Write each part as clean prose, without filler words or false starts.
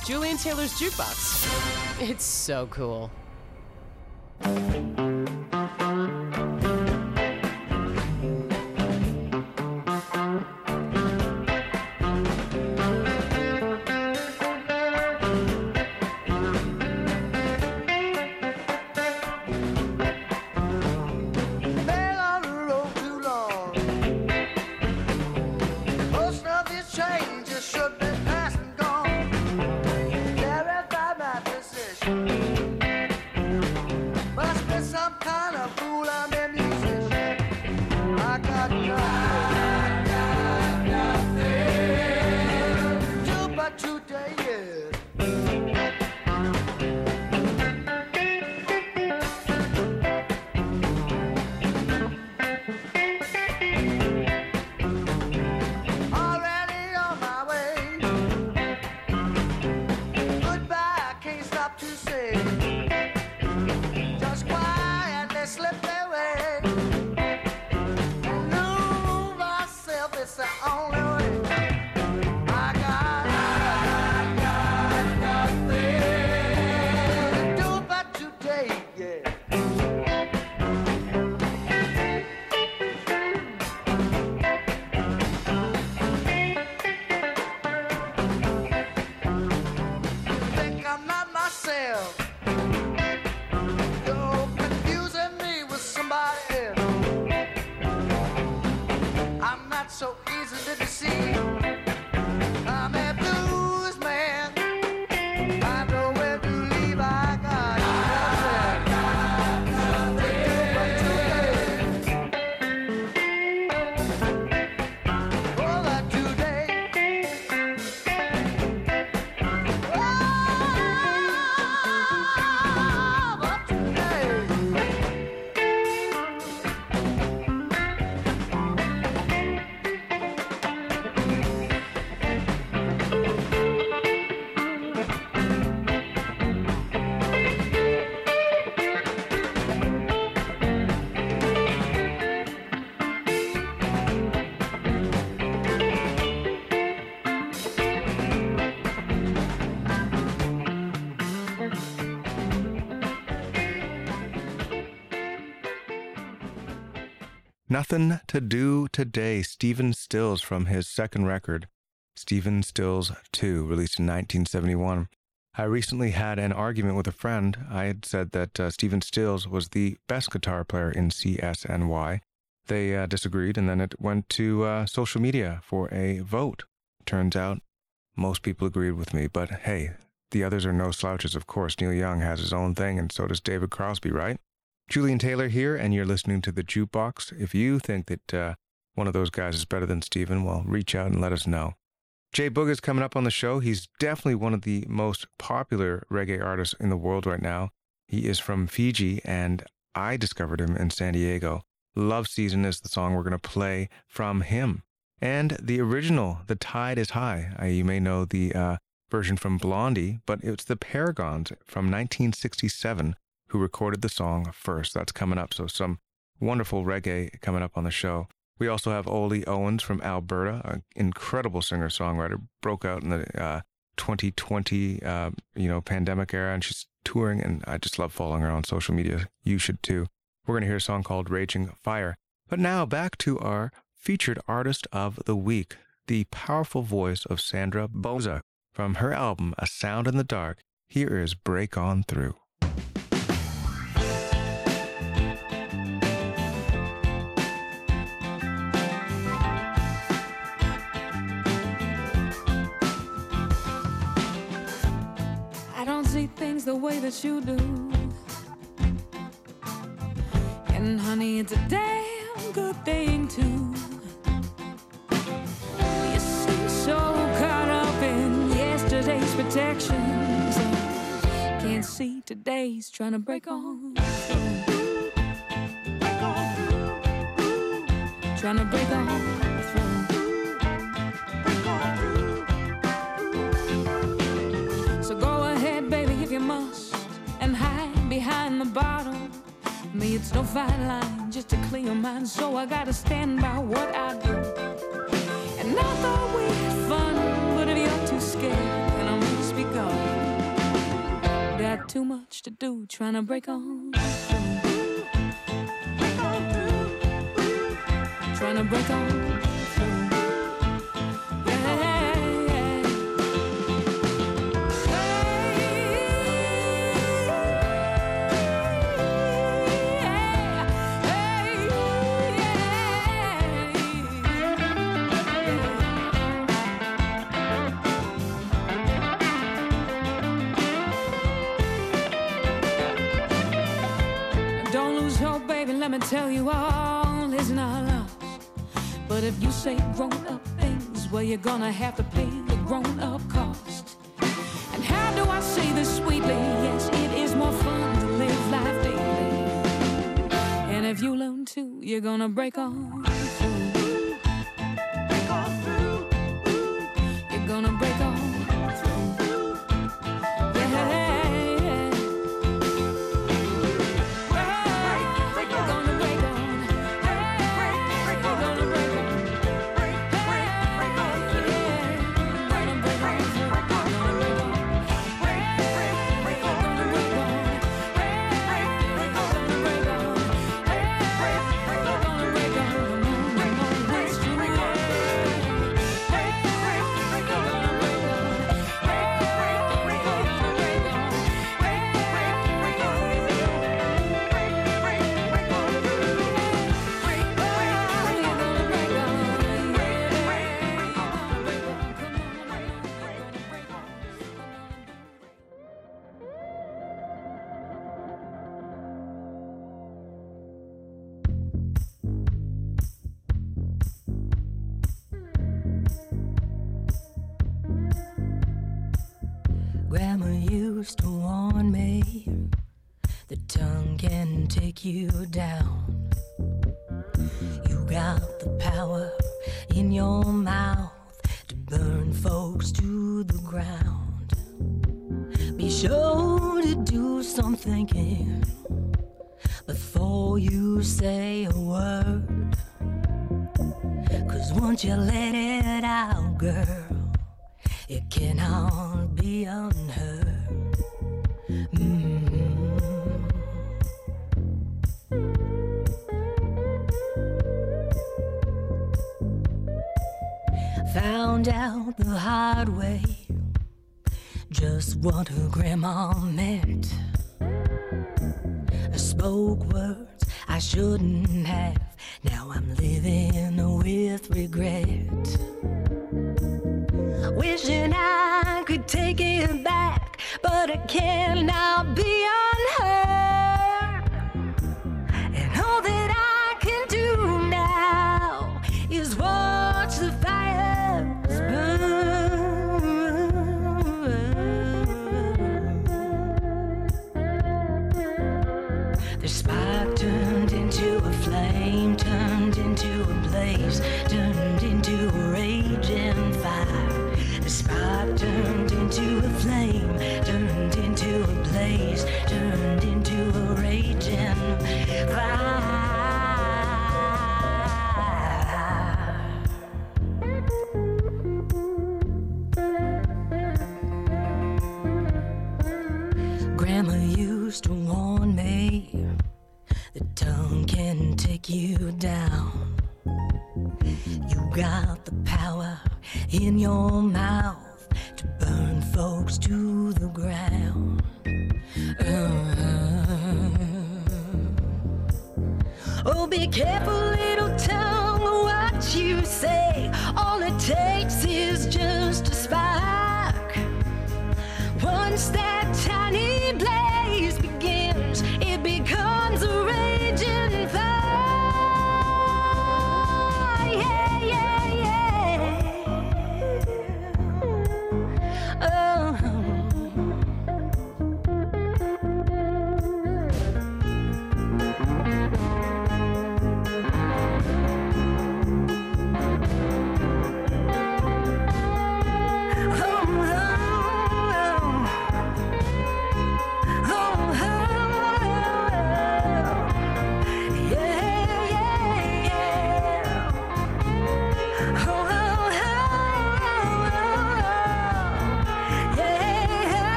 Julian Taylor's Jukebox. It's so cool. Nothing to Do Today, Stephen Stills from his second record, Stephen Stills 2, released in 1971. I recently had an argument with a friend. I had said that Stephen Stills was the best guitar player in CSNY. They disagreed, and then it went to social media for a vote. Turns out most people agreed with me, but hey, the others are no slouches, of course. Neil Young has his own thing, and so does David Crosby, right? Julian Taylor here, and you're listening to The Jukebox. If you think that one of those guys is better than Stephen, well, reach out and let us know. Jay Booga's coming up on the show. He's definitely one of the most popular reggae artists in the world right now. He is from Fiji, and I discovered him in San Diego. Love Season is the song we're going to play from him. And the original, The Tide is High. You may know the version from Blondie, but it's the Paragons from 1967 who recorded the song first. That's coming up. So some wonderful reggae coming up on the show. We also have Oli Owens from Alberta, an incredible singer-songwriter, broke out in the 2020 pandemic era, and she's touring, and I just love following her on social media. You should too. We're going to hear a song called Raging Fire. But now back to our featured artist of the week, the powerful voice of Sandra Boza. From her album, A Sound in the Dark, here is Break On Through. See things the way that you do, and honey, it's a damn good thing too. You seem so caught up in yesterday's protections, can't see today's trying to break on through. Trying to break on through. So go ahead, baby, if you must, and hide behind the bottle. Me, it's no fine line, just a clear mind, so I gotta stand by what I do. And I thought we had fun, but if you're too scared, then I must be gone. much to do, trying to break on. Trying to break on. Let me tell you, all is not lost. But if you say grown-up things, well, you're gonna have to pay the grown-up cost. And how do I say this sweetly? Yes, it is more fun to live life daily. And if you learn to, you're gonna break on through. You're gonna break on through. Grandma used to warn me, the tongue can take you down. You got the power in your mouth to burn folks to the ground. Be sure to do some thinking before you say a word, 'cause once you let it out, girl, it cannot be unheard. Found out the hard way just what her grandma meant. I spoke words I shouldn't have. Now I'm living with regret. Wishing I could take it back, but I cannot be unheard. And all that I can do now is watch the fires burn. The spark turned into a flame, turned into a blaze, turned into a raging fire. The spark turned into a flame, turned into a blaze, turned into a raging fire. Grandma used to warn me, the tongue can take you down. You got the power in your mouth to burn folks to the ground. Oh, be careful, little tongue, what you say. All it takes is just a spark. Once that tiny blaze begins, it becomes a raging fire. Yeah, yeah, yeah. Oh.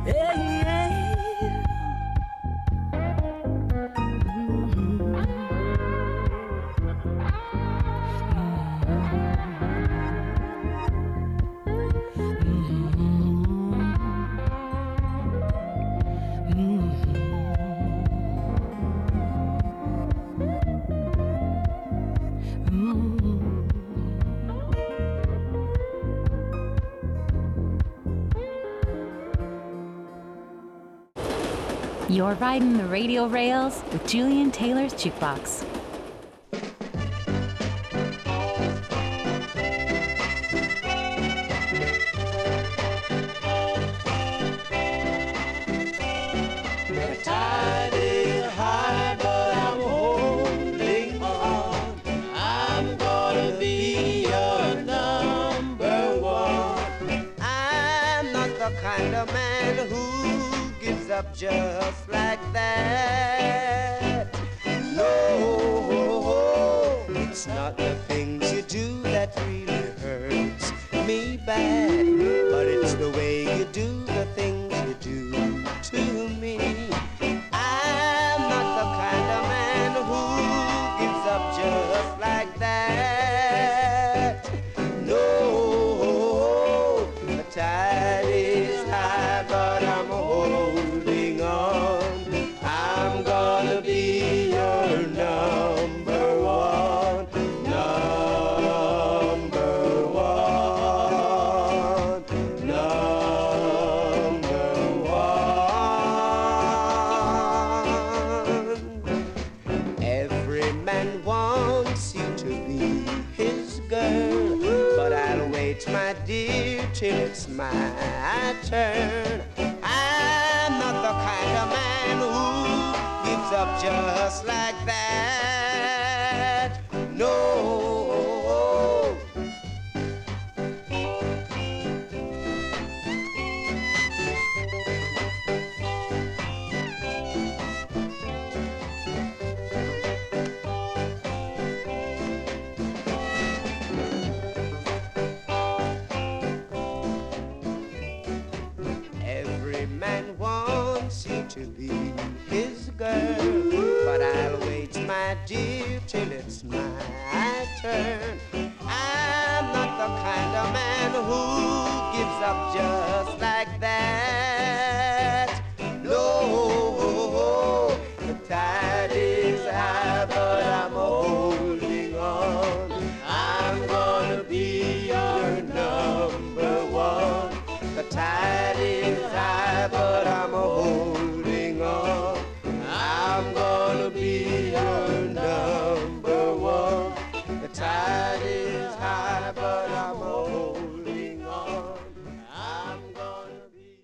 You're riding the radio rails with Julian Taylor's Jukebox. The tide is high, but I'm holding on. I'm gonna be your number one. I'm not the kind of man who gives up just like that. No, it's not the things you do that really hurts me bad, but it's the way you do the things you do to me. I'm not the kind of man who gives up just like that. No, the tide is high, but I'm holding on. I'm gonna be your number one, number one, number one. Every man wants you to be his girl, but I'll wait, my dear, till it's my turn. I'm not the kind of man who gives up just like that. No. Every man wants you to be his girl, but I'll wait, my dear, till it's my turn. I'm not the kind of man who gives up just like that. No, the tide is high, but I'm holding on. I'm gonna be your number one. The tide is high, but I'm holding on. I'm gonna be your number one. The tide is high, but I'm holding on. I'm gonna be.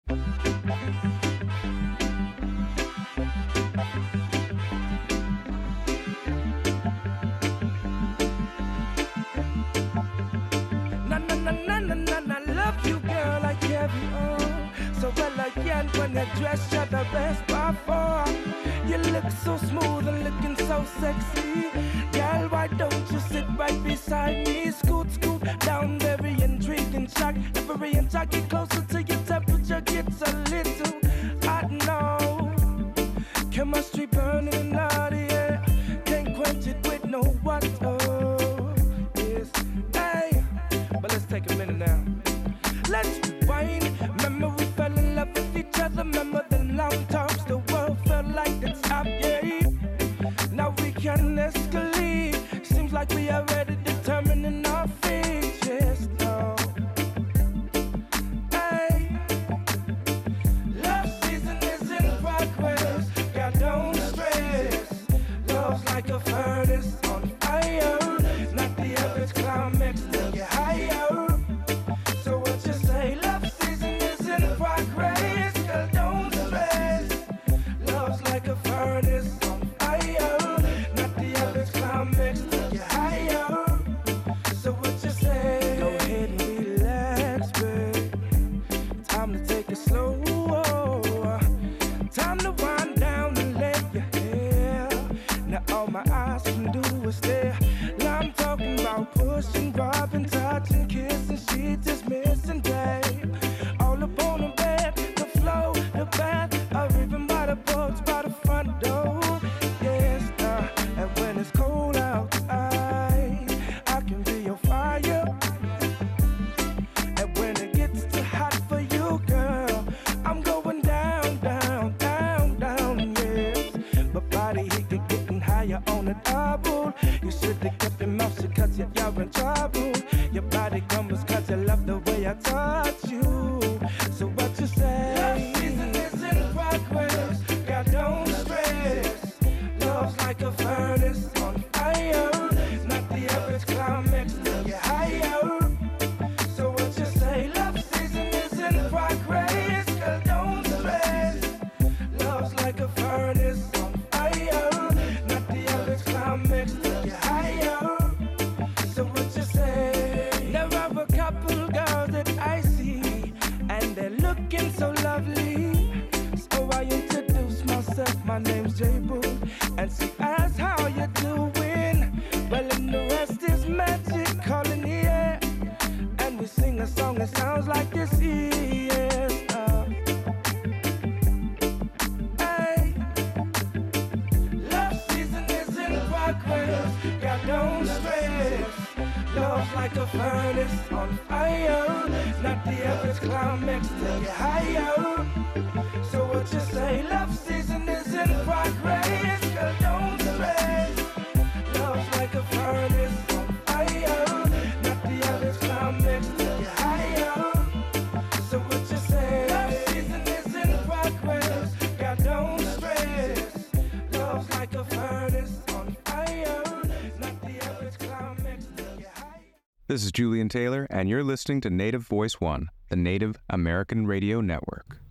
Na na na na na na na, love you, girl, I carry on so well again. When you dress, you're the best by far. You look so smooth and looking so sexy, girl. Why don't you sit right beside me? Scoot, scoot down, very intriguing, shock. Every inch I get closer to your temperature gets a little hot now. Chemistry burning in the air, can't quench it with no water. Yes, hey. But let's take a minute now. Let's rewind. Remember we fell in love with each other. Remember the long talks. The world felt like it's up, yeah. Now we can escalate. Seems like we already determining our fate. Yes, no. Hey, love season is in progress. God, don't stress. Love's like a furnace on fire. Not the average climax, take it higher. So what you say? Love season is in progress. Girl, don't stress. Love's like a furnace on fire. Not the average climax, take it higher. So what you say? Go ahead and relax, babe. Time to take it slow. Time to wind down and let your hair. Now all my eyes can do is stare. Now I'm talking about pushing, robbing, touching, kissing. She just missing, babe. All up on the bed, the floor now you're on a double. You should have kept your mouth shut cause you're in trouble. Your body comes cause you love the way I touch you. So what you say? Love season is in progress. God, don't stress. Love's like a furnace on fire. Not the average climax till you're higher. So what you say? Love season is in progress. God, don't stress. Love's like a furnace on fire. Not the average climax till you're higher. So what you say? There are a couple girls that I see, and they're looking so lovely. So I introduce myself, my name's J-Boo, and she asks how you doing. Well, and the rest is magic, all in the air. And we sing a song that sounds like this, yes. Hey. Love season is in progress, God, don't stress. Love's like a furnace on fire. Not the average climax till you're higher. So what you say? Love season is in progress. Girl, don't stress. Love's like a furnace on fire. Not the average climax till you're higher. So what you say? Love season is in progress. God, don't stress. Love's like a furnace on fire. Not the average climax till you're higher. This is Julian Taylor, and you're listening to Native Voice One, the Native American Radio Network.